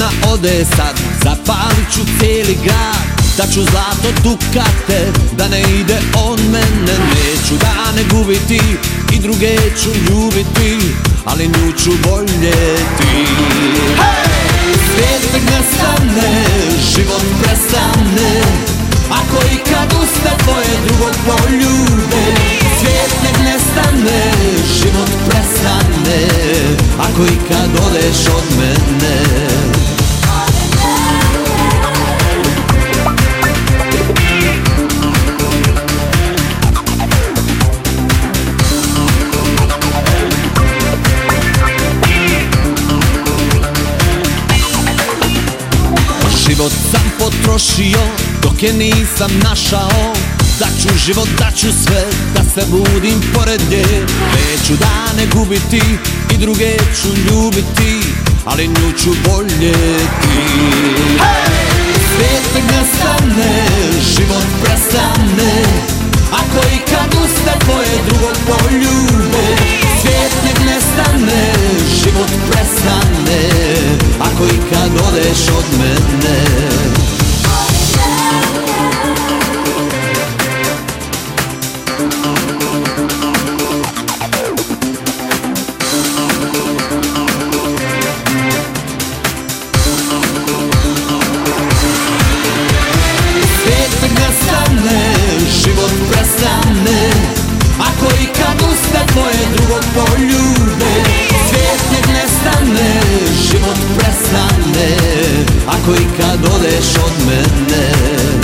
ona ode sad, zapalit ću cijeli grad. Daću zlato dukate, da ne ide on mene. Neću da ne gubiti i druge ću ljubiti, ali nju ću voljeti. Svijet nek nestane, život prestane, ako i kad usne tvoje drugog poljube. Svijet nek nestane, život prestane, ako i kad odeš od mene. Život sam potrošio dok je nisam našao. Daću život, daću sve da se budim pored nje. Neću dane gubiti i druge ću ljubiti, ali nju ću voljeti. Svijet nek nestane, život prestane, ako i kad usne tvoje drugog poljube. Svijet nek nestane, život prestane, ako i kad odeš od mene. Svijet nek nestane, život prestane, ako i kad usne tvoje drugog poljube. Svijet nek nestane, život prestane, ako i kad odeš od mene.